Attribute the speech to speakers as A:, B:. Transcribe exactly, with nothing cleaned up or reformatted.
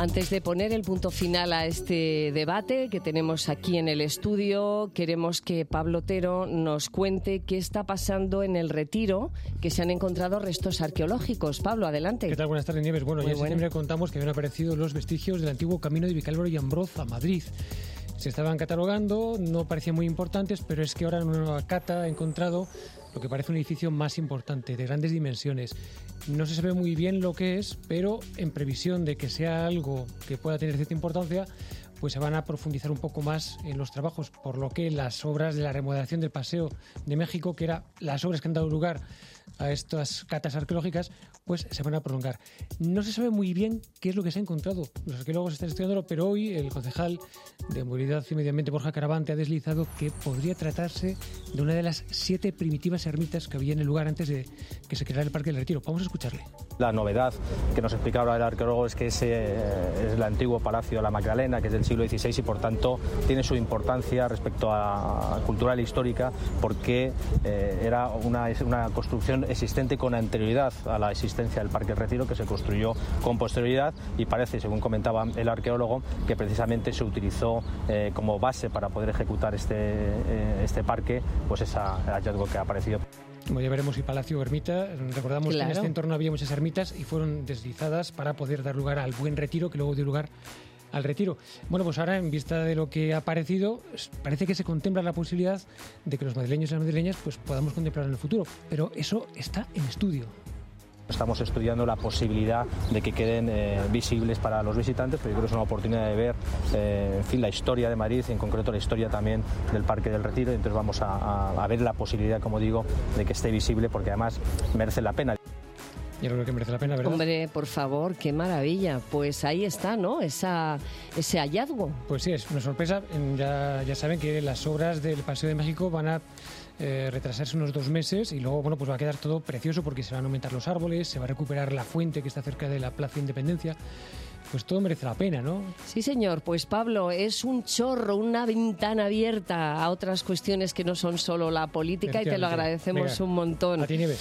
A: Antes de poner el punto final a este debate que tenemos aquí en el estudio, queremos que Pablo Otero nos cuente qué está pasando en el Retiro, que se han encontrado restos arqueológicos. Pablo, adelante.
B: ¿Qué tal? Buenas tardes, Nieves. Bueno,
A: Muy
B: ya en
A: bueno.
B: septiembre contamos que habían aparecido los vestigios del antiguo camino de Vicálvaro y Ambroz a Madrid. Se estaban catalogando, no parecían muy importantes, pero es que ahora en una nueva cata he encontrado lo que parece un edificio más importante, de grandes dimensiones. No se sabe muy bien lo que es, pero en previsión de que sea algo que pueda tener cierta importancia, pues se van a profundizar un poco más en los trabajos, por lo que las obras de la remodelación del Paseo de México, que eran las obras que han dado lugar a estas catas arqueológicas, pues se van a prolongar. No se sabe muy bien qué es lo que se ha encontrado. Los arqueólogos están estudiándolo, pero hoy el concejal de Movilidad y Medio Ambiente, Borja Caravante, ha deslizado que podría tratarse de una de las siete primitivas ermitas que había en el lugar antes de que se creara el Parque del Retiro. Vamos a escucharle.
C: La novedad que nos explica ahora el arqueólogo es que ese eh, es el antiguo Palacio de la Magdalena, que es del siglo dieciséis y por tanto tiene su importancia respecto a, a cultural e histórica, porque eh, era una, una construcción existente con anterioridad a la existencia del Parque del Retiro, que se construyó con posterioridad, y parece, según comentaba el arqueólogo, que precisamente se utilizó eh, como base para poder ejecutar este, eh, este parque, pues ese hallazgo que ha aparecido.
B: Como ya veremos, si Palacio o Ermita, recordamos
A: Claro.
B: que en este entorno había muchas ermitas y fueron deslizadas para poder dar lugar al Buen Retiro, que luego dio lugar al Retiro. Bueno, pues ahora, en vista de lo que ha aparecido, parece que se contempla la posibilidad de que los madrileños y las madrileñas pues podamos contemplar en el futuro, pero eso está en estudio.
C: Estamos estudiando la posibilidad de que queden eh, visibles para los visitantes, pero yo creo que es una oportunidad de ver eh, en fin, la historia de Madrid, en concreto la historia también del Parque del Retiro, y entonces vamos a, a, a ver la posibilidad, como digo, de que esté visible, porque además merece la pena.
B: Yo creo que merece la pena, ¿verdad?
A: Hombre, por favor, qué maravilla. Pues ahí está, ¿no? Esa, ese hallazgo.
B: Pues sí, es una sorpresa. Ya, ya saben que las obras del Paseo de México van a eh, retrasarse unos dos meses y luego, bueno, pues va a quedar todo precioso porque se van a aumentar los árboles, se va a recuperar la fuente que está cerca de la Plaza Independencia. Pues todo merece la pena, ¿no?
A: Sí, señor. Pues Pablo, es un chorro, una ventana abierta a otras cuestiones que no son solo la política, y te lo agradecemos.
B: Venga,
A: un montón.
B: A ti, Nieves.